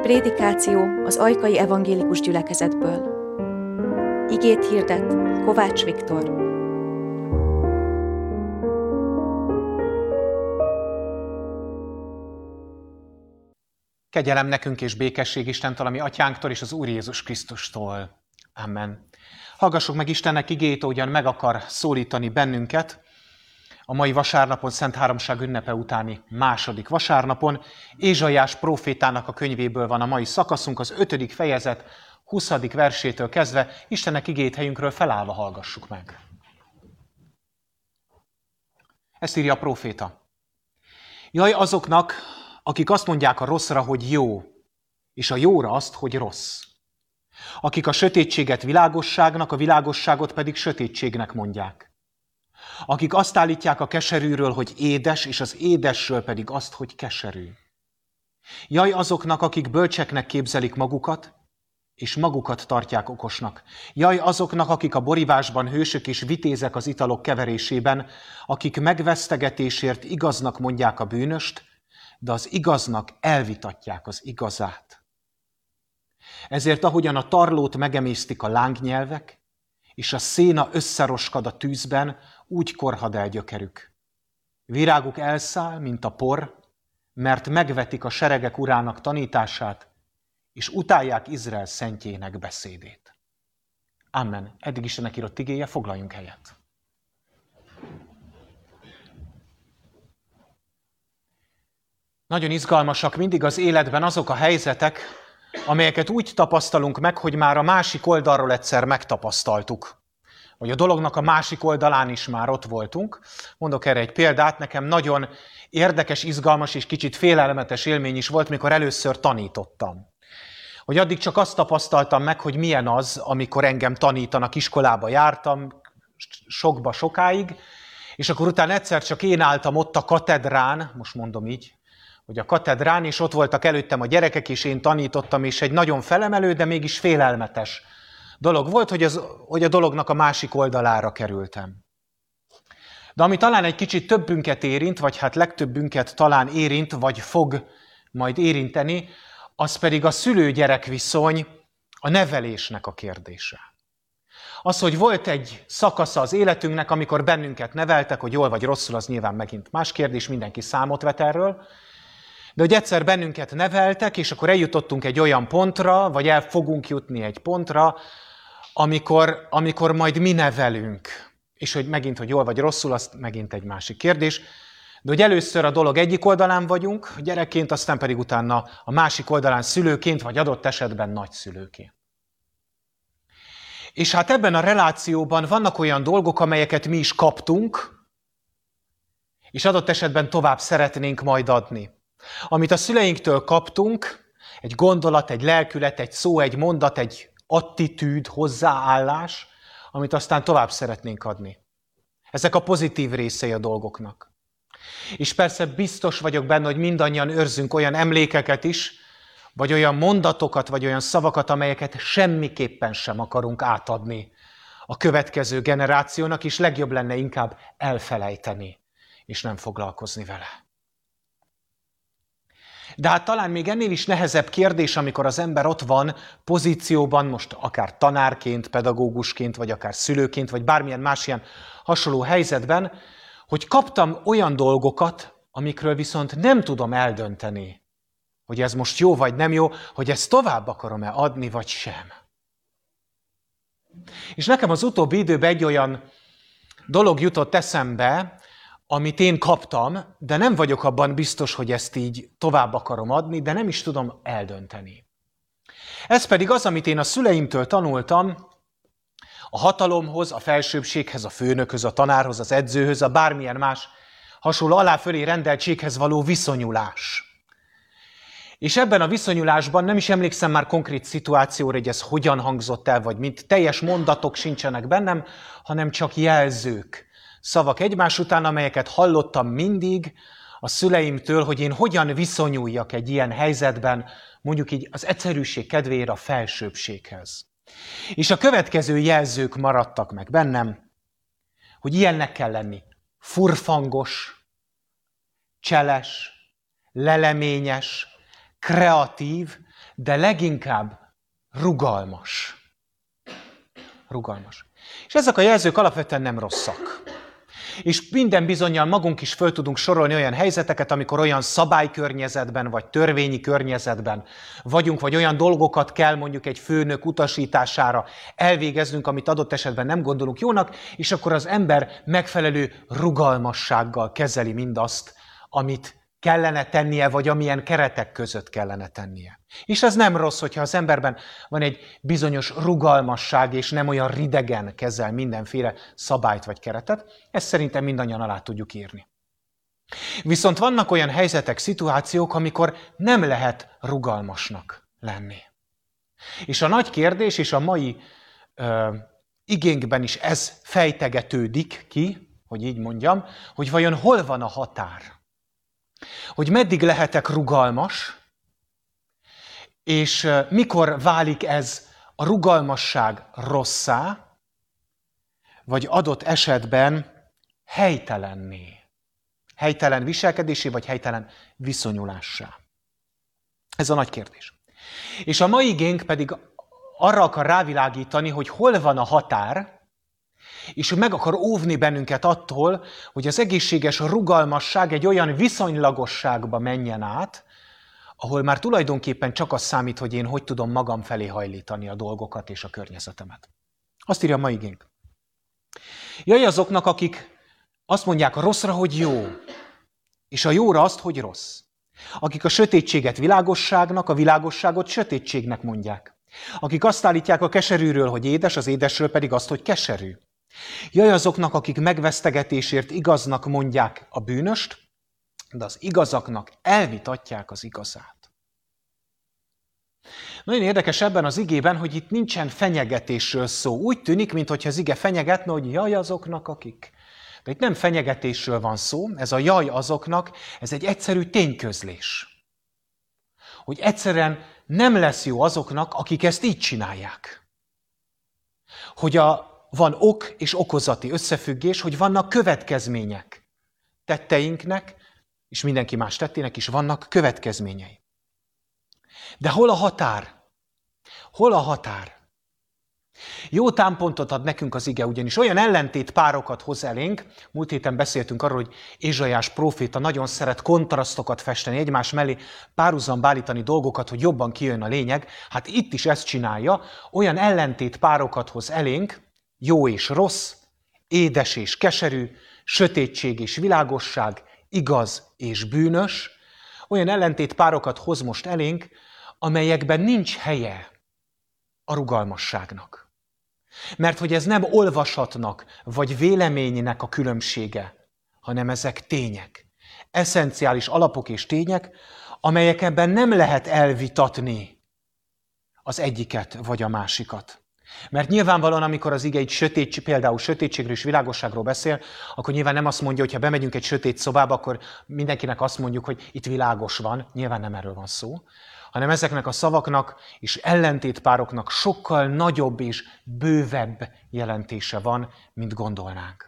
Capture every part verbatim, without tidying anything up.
Prédikáció az Ajkai Evangélikus Gyülekezetből. Igét hirdet Kovács Viktor. Kegyelem nekünk és békesség Istentől, ami Atyánktól és az Úr Jézus Krisztustól. Amen. Hallgassuk meg Istennek igéjét, ahogyan meg akar szólítani bennünket a mai vasárnapon, Szent Háromság ünnepe utáni második vasárnapon. Ézsaiás prófétának a könyvéből van a mai szakaszunk, az ötödik fejezet huszadik versétől kezdve. Istennek igéjét helyünkről felállva hallgassuk meg. Ezt írja a próféta. Jaj azoknak, akik azt mondják a rosszra, hogy jó, és a jóra azt, hogy rossz. Akik a sötétséget világosságnak, a világosságot pedig sötétségnek mondják. Akik azt állítják a keserűről, hogy édes, és az édesről pedig azt, hogy keserű. Jaj azoknak, akik bölcseknek képzelik magukat, és magukat tartják okosnak. Jaj azoknak, akik a borivásban hősök és vitézek az italok keverésében, akik megvesztegetésért igaznak mondják a bűnöst, de az igaznak elvitatják az igazát. Ezért ahogyan a tarlót megemésztik a lángnyelvek, és a széna összeroskad a tűzben, úgy korhad el gyökerük. Viráguk elszáll, mint a por, mert megvetik a seregek urának tanítását, és utálják Izrael szentjének beszédét. Amen. Eddig Istennek írott igéje, foglaljunk helyet. Nagyon izgalmasak mindig az életben azok a helyzetek, amelyeket úgy tapasztalunk meg, hogy már a másik oldalról egyszer megtapasztaltuk. Vagy a dolognak a másik oldalán is már ott voltunk. Mondok erre egy példát, nekem nagyon érdekes, izgalmas és kicsit félelmetes élmény is volt, mikor először tanítottam. Hogy addig csak azt tapasztaltam meg, hogy milyen az, amikor engem tanítanak, iskolába jártam, sokba sokáig, és akkor utána egyszer csak én álltam ott a katedrán, most mondom így, hogy a katedrán, és ott voltak előttem a gyerekek, és én tanítottam, és egy nagyon felemelő, de mégis félelmetes dolog volt, hogy, az, hogy a dolognak a másik oldalára kerültem. De ami talán egy kicsit többünket érint, vagy hát legtöbbünket talán érint, vagy fog majd érinteni, az pedig a szülő-gyerek viszony, a nevelésnek a kérdése. Az, hogy volt egy szakasza az életünknek, amikor bennünket neveltek, hogy jól vagy rosszul, az nyilván megint más kérdés, mindenki számot vet erről, de hogy egyszer bennünket neveltek, és akkor eljutottunk egy olyan pontra, vagy el fogunk jutni egy pontra, amikor, amikor majd mi nevelünk. És hogy megint, hogy jól vagy rosszul, azt megint egy másik kérdés. De hogy először a dolog egyik oldalán vagyunk, gyerekként, aztán pedig utána a másik oldalán szülőként, vagy adott esetben nagyszülőként. És hát ebben a relációban vannak olyan dolgok, amelyeket mi is kaptunk, és adott esetben tovább szeretnénk majd adni. Amit a szüleinktől kaptunk, egy gondolat, egy lelkület, egy szó, egy mondat, egy attitűd, hozzáállás, amit aztán tovább szeretnénk adni. Ezek a pozitív részei a dolgoknak. És persze biztos vagyok benne, hogy mindannyian őrzünk olyan emlékeket is, vagy olyan mondatokat, vagy olyan szavakat, amelyeket semmiképpen sem akarunk átadni a következő generációnak, és legjobb lenne inkább elfelejteni, és nem foglalkozni vele. De hát talán még ennél is nehezebb kérdés, amikor az ember ott van pozícióban, most akár tanárként, pedagógusként, vagy akár szülőként, vagy bármilyen más ilyen hasonló helyzetben, hogy kaptam olyan dolgokat, amikről viszont nem tudom eldönteni, hogy ez most jó vagy nem jó, hogy ezt tovább akarom-e adni, vagy sem. És nekem az utóbbi időben egy olyan dolog jutott eszembe, amit én kaptam, de nem vagyok abban biztos, hogy ezt így tovább akarom adni, de nem is tudom eldönteni. Ez pedig az, amit én a szüleimtől tanultam, a hatalomhoz, a felsőbbséghez, a főnökhöz, a tanárhoz, az edzőhöz, a bármilyen más hasonló alá-fölé rendeltséghez való viszonyulás. És ebben a viszonyulásban nem is emlékszem már konkrét szituációra, hogy ez hogyan hangzott el, vagy mint teljes mondatok sincsenek bennem, hanem csak jelzők, szavak egymás után, amelyeket hallottam mindig a szüleimtől, hogy én hogyan viszonyuljak egy ilyen helyzetben, mondjuk így az egyszerűség kedvéért a felsőbbséghez. És a következő jelzők maradtak meg bennem, hogy ilyennek kell lenni. Furfangos, cseles, leleményes, kreatív, de leginkább rugalmas. Rugalmas. És ezek a jelzők alapvetően nem rosszak. És minden bizonnyal magunk is föl tudunk sorolni olyan helyzeteket, amikor olyan szabálykörnyezetben, vagy törvényi környezetben vagyunk, vagy olyan dolgokat kell mondjuk egy főnök utasítására elvégeznünk, amit adott esetben nem gondolunk jónak, és akkor az ember megfelelő rugalmassággal kezeli mindazt, amit kellene tennie, vagy amilyen keretek között kellene tennie. És ez nem rossz, hogyha az emberben van egy bizonyos rugalmasság, és nem olyan ridegen kezel mindenféle szabályt vagy keretet. Ezt szerintem mindannyian alá tudjuk írni. Viszont vannak olyan helyzetek, szituációk, amikor nem lehet rugalmasnak lenni. És a nagy kérdés, és a mai ö, igénkben is ez fejtegetődik ki, hogy így mondjam, hogy vajon hol van a határ? Hogy meddig lehetek rugalmas, és mikor válik ez a rugalmasság rosszá, vagy adott esetben helytelenné. Helytelen viselkedésé, vagy helytelen viszonyulássá. Ez a nagy kérdés. És a mai igénk pedig arra akar rávilágítani, hogy hol van a határ, és meg akar óvni bennünket attól, hogy az egészséges rugalmasság egy olyan viszonylagosságba menjen át, ahol már tulajdonképpen csak az számít, hogy én hogy tudom magam felé hajlítani a dolgokat és a környezetemet. Azt írja a mai igénk. Jaj azoknak, akik azt mondják a rosszra, hogy jó, és a jóra azt, hogy rossz. Akik a sötétséget világosságnak, a világosságot sötétségnek mondják. Akik azt állítják a keserűről, hogy édes, az édesről pedig azt, hogy keserű. Jaj azoknak, akik megvesztegetésért igaznak mondják a bűnöst, de az igazaknak elvitatják az igazát. Nagyon érdekes ebben az igében, hogy itt nincsen fenyegetésről szó. Úgy tűnik, mintha az ige fenyegetne, hogy jaj azoknak, akik. De itt nem fenyegetésről van szó, ez a jaj azoknak, ez egy egyszerű tényközlés. Hogy egyszerűen nem lesz jó azoknak, akik ezt így csinálják. Hogy a Van ok és okozati összefüggés, hogy vannak következmények. Tetteinknek, és mindenki más tettének is vannak következményei. De hol a határ? Hol a határ? Jó támpontot ad nekünk az ige, ugyanis olyan ellentét párokat hoz elénk. Múlt héten beszéltünk arról, hogy Ézsaiás próféta nagyon szeret kontrasztokat festeni, egymás mellé párhuzamba állítani dolgokat, hogy jobban kijön a lényeg. Hát itt is ezt csinálja, olyan ellentét párokat hoz elénk, jó és rossz, édes és keserű, sötétség és világosság, igaz és bűnös, olyan ellentétpárokat hoz most elénk, amelyekben nincs helye a rugalmasságnak. Mert hogy ez nem olvasatnak vagy véleménynek a különbsége, hanem ezek tények, eszenciális alapok és tények, amelyekben nem lehet elvitatni az egyiket vagy a másikat. Mert nyilvánvalóan, amikor az ige egy sötét, például sötétségről és világosságról beszél, akkor nyilván nem azt mondja, hogy ha bemegyünk egy sötét szobába, akkor mindenkinek azt mondjuk, hogy itt világos van. Nyilván nem erről van szó. Hanem ezeknek a szavaknak és ellentétpároknak sokkal nagyobb és bővebb jelentése van, mint gondolnánk.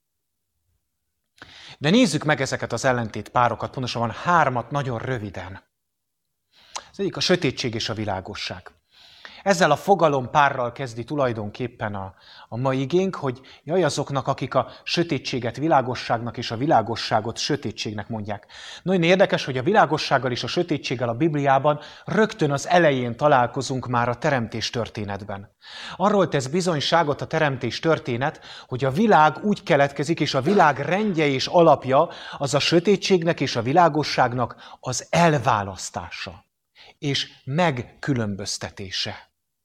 De nézzük meg ezeket az ellentétpárokat, pontosabban hármat nagyon röviden. Az egyik a sötétség és a világosság. Ezzel a fogalompárral kezdi tulajdonképpen a, a mai igénk, hogy jaj azoknak, akik a sötétséget világosságnak és a világosságot sötétségnek mondják. Nagyon érdekes, hogy a világossággal és a sötétséggel a Bibliában rögtön az elején találkozunk már a teremtés történetben. Arról tesz bizonyságot a teremtés történet, hogy a világ úgy keletkezik, és a világ rendje és alapja az a sötétségnek és a világosságnak az elválasztása és megkülönböztetése.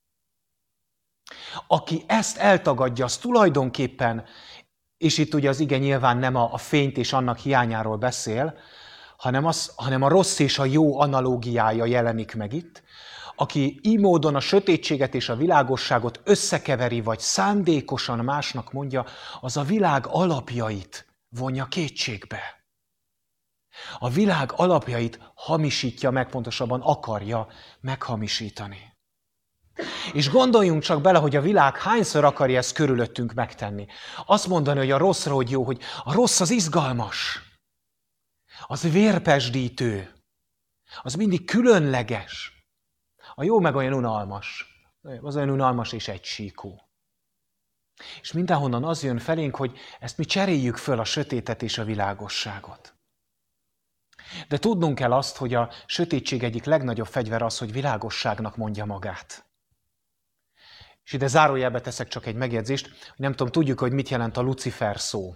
Aki ezt eltagadja, az tulajdonképpen, és itt ugye az ige nyilván nem a, a fényt és annak hiányáról beszél, hanem, az, hanem a rossz és a jó analógiája jelenik meg itt. Aki így módon a sötétséget és a világosságot összekeveri, vagy szándékosan másnak mondja, az a világ alapjait vonja kétségbe. A világ alapjait hamisítja meg, pontosabban akarja meghamisítani. És gondoljunk csak bele, hogy a világ hányszor akarja ezt körülöttünk megtenni. Azt mondani, hogy a rosszra, hogy jó, hogy a rossz az izgalmas, az vérpesdítő, az mindig különleges, A jó meg olyan unalmas. Az olyan unalmas és egysíkú. És mindenhonnan az jön felénk, hogy ezt mi cseréljük föl, a sötétet és a világosságot. De tudnunk kell azt, hogy a sötétség egyik legnagyobb fegyver az, hogy világosságnak mondja magát. És ide zárójelbe teszek csak egy megjegyzést, hogy nem tudom, tudjuk, hogy mit jelent a Lucifer szó.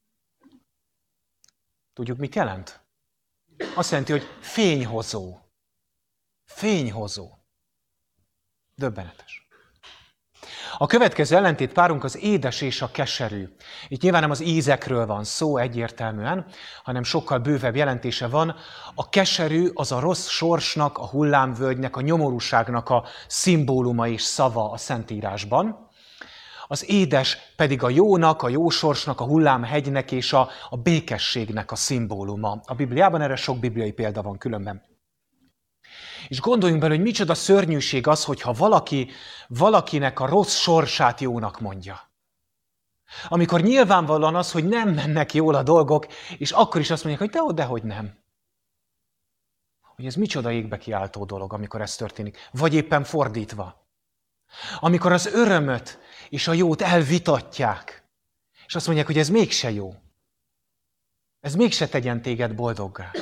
Tudjuk, mit jelent? Azt jelenti, hogy fényhozó. Fényhozó. Döbbenetes. A következő ellentétpárunk az édes és a keserű. Itt nyilván nem az ízekről van szó egyértelműen, hanem sokkal bővebb jelentése van. A keserű az a rossz sorsnak, a hullámvölgynek, a nyomorúságnak a szimbóluma és szava a Szentírásban. Az édes pedig a jónak, a jó sorsnak, a hullámhegynek és a, a békességnek a szimbóluma. A Bibliában erre sok bibliai példa van különben. És gondoljunk bele, hogy micsoda szörnyűség az, hogyha valaki, valakinek a rossz sorsát jónak mondja. Amikor nyilvánvalóan az, hogy nem mennek jól a dolgok, és akkor is azt mondják, hogy dehogy, dehogy nem. Hogy ez micsoda égbe kiáltó dolog, amikor ez történik. Vagy éppen fordítva. Amikor az örömöt és a jót elvitatják, és azt mondják, hogy ez mégse jó. Ez mégse tegyen téged boldoggá.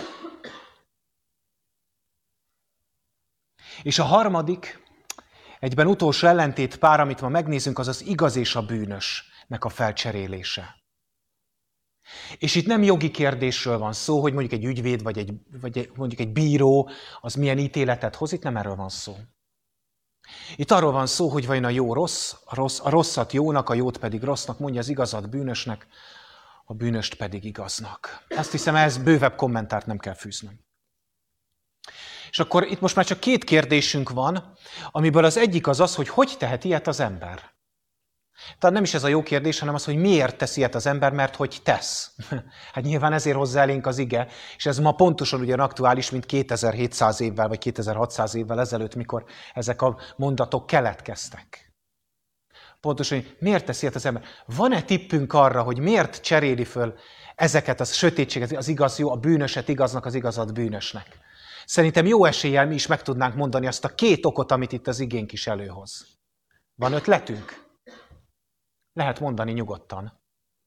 És a harmadik, egyben utolsó ellentétpár, amit ma megnézünk, az az igaz és a bűnösnek a felcserélése. És itt nem jogi kérdésről van szó, hogy mondjuk egy ügyvéd, vagy, egy, vagy egy, mondjuk egy bíró, az milyen ítéletet hoz, itt nem erről van szó. Itt arról van szó, hogy vajon a jó rossz, a, rossz, a rosszat jónak, a jót pedig rossznak, mondja az igazat bűnösnek, a bűnöst pedig igaznak. Azt hiszem, ehhez bővebb kommentárt nem kell fűznöm. És akkor itt most már csak két kérdésünk van, amiből az egyik az az, hogy hogy tehet ilyet az ember. Tehát nem is ez a jó kérdés, hanem az, hogy miért tesz ilyet az ember, mert hogy tesz. Hát nyilván ezért hozzá elénk az ige, és ez ma pontosan ugyan aktuális, mint kétezer-hétszáz évvel, vagy kétezer-hatszáz évvel ezelőtt, mikor ezek a mondatok keletkeztek. Pontosan, hogy miért tesz ilyet az ember. Van-e tippünk arra, hogy miért cseréli föl ezeket a sötétséget, az igaz jó, a bűnöset igaznak, az igazat bűnösnek? Szerintem jó eséllyel mi is meg tudnánk mondani azt a két okot, amit itt az igénk is előhoz. Van ötletünk? Lehet mondani nyugodtan.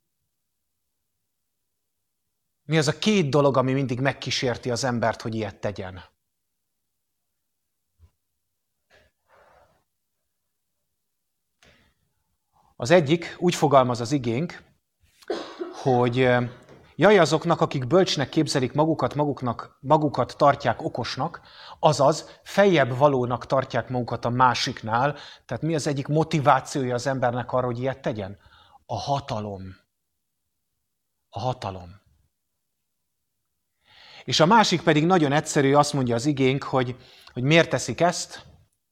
Mi az a két dolog, ami mindig megkísérti az embert, hogy ilyet tegyen? Az egyik, úgy fogalmaz az igénk, hogy jaj azoknak, akik bölcsnek képzelik magukat, maguknak, magukat tartják okosnak, azaz feljebb valónak tartják magukat a másiknál. Tehát mi az egyik motivációja az embernek arra, hogy ilyet tegyen? A hatalom. A hatalom. És a másik pedig nagyon egyszerű, azt mondja az igénk, hogy, hogy miért teszik ezt?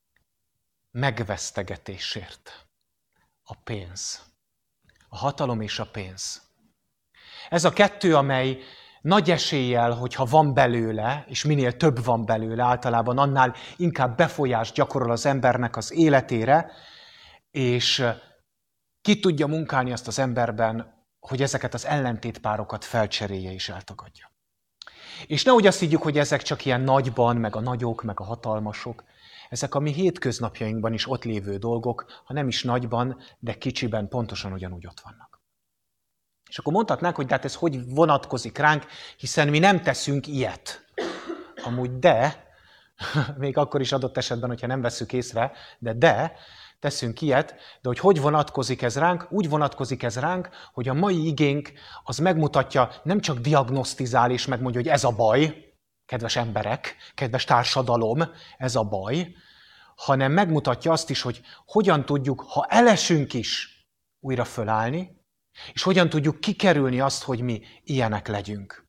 Megvesztegetésért. A pénz. A hatalom és a pénz. Ez a kettő, amely nagy eséllyel, hogyha van belőle, és minél több van belőle, általában annál inkább befolyást gyakorol az embernek az életére, és ki tudja munkálni azt az emberben, hogy ezeket az ellentétpárokat felcserélje és eltagadja. És nehogy azt higgyük, hogy ezek csak ilyen nagyban, meg a nagyok, meg a hatalmasok. Ezek a mi hétköznapjainkban is ott lévő dolgok, ha nem is nagyban, de kicsiben pontosan ugyanúgy ott vannak. És akkor mondhatnánk, hogy de hát ez hogy vonatkozik ránk, hiszen mi nem teszünk ilyet. Amúgy de, még akkor is adott esetben, hogyha nem vesszük észre, de de, teszünk ilyet, de hogy hogy vonatkozik ez ránk? Úgy vonatkozik ez ránk, hogy a mai igénk az megmutatja, nem csak diagnosztizál és megmondja, hogy ez a baj, kedves emberek, kedves társadalom, ez a baj, hanem megmutatja azt is, hogy hogyan tudjuk, ha elesünk is, újra fölállni, és hogyan tudjuk kikerülni azt, hogy mi ilyenek legyünk.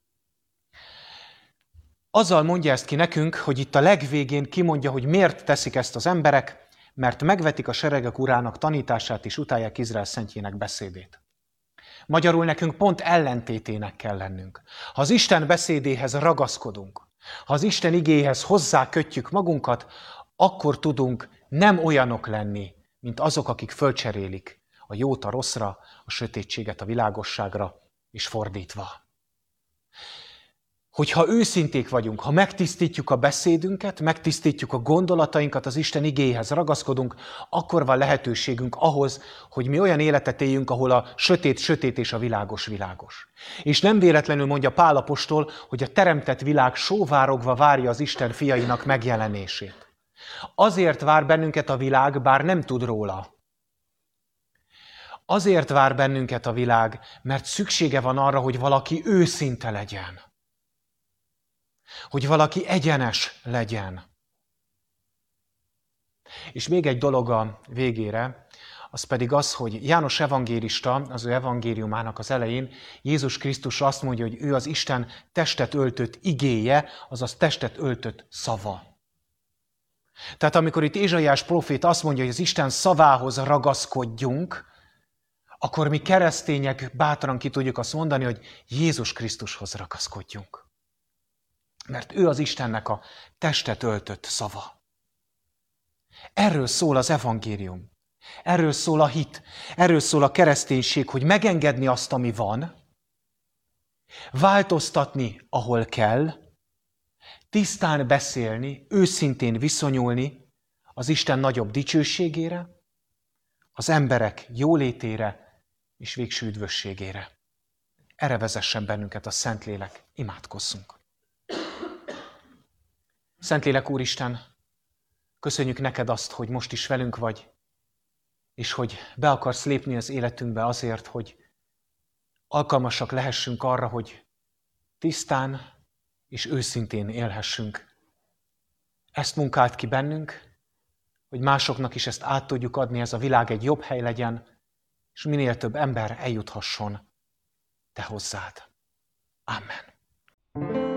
Azzal mondja ezt ki nekünk, hogy itt a legvégén kimondja, hogy miért teszik ezt az emberek, mert megvetik a seregek urának tanítását, és utálják Izrael szentjének beszédét. Magyarul nekünk pont ellentétének kell lennünk. Ha az Isten beszédéhez ragaszkodunk, ha az Isten igéhez hozzákötjük magunkat, akkor tudunk nem olyanok lenni, mint azok, akik fölcserélik a jót a rosszra, a sötétséget a világosságra, és fordítva. Hogyha őszinték vagyunk, ha megtisztítjuk a beszédünket, megtisztítjuk a gondolatainkat, az Isten igéhez ragaszkodunk, akkor van lehetőségünk ahhoz, hogy mi olyan életet éljünk, ahol a sötét sötét és a világos világos. És nem véletlenül mondja Pál apostol, hogy a teremtett világ sóvárogva várja az Isten fiainak megjelenését. Azért vár bennünket a világ, bár nem tud róla. Azért vár bennünket a világ, mert szüksége van arra, hogy valaki őszinte legyen. Hogy valaki egyenes legyen. És még egy dolog a végére, az pedig az, hogy János evangélista, az ő evangéliumának az elején Jézus Krisztus azt mondja, hogy ő az Isten testet öltött igéje, azaz testet öltött szava. Tehát amikor itt Ézsaiás prófét azt mondja, hogy az Isten szavához ragaszkodjunk, akkor mi keresztények bátran ki tudjuk azt mondani, hogy Jézus Krisztushoz ragaszkodjunk. Mert ő az Istennek a testet öltött szava. Erről szól az evangélium. Erről szól a hit. Erről szól a kereszténység, hogy megengedni azt, ami van, változtatni, ahol kell, tisztán beszélni, őszintén viszonyulni az Isten nagyobb dicsőségére, az emberek jólétére és végső üdvösségére. Erre vezessen bennünket a Szentlélek. Imádkozzunk. Szentlélek Úristen, köszönjük neked azt, hogy most is velünk vagy, és hogy be akarsz lépni az életünkbe azért, hogy alkalmasak lehessünk arra, hogy tisztán és őszintén élhessünk. Ezt munkált ki bennünk, hogy másoknak is ezt át tudjuk adni, ez a világ egy jobb hely legyen, és minél több ember eljuthasson te hozzád. Amen.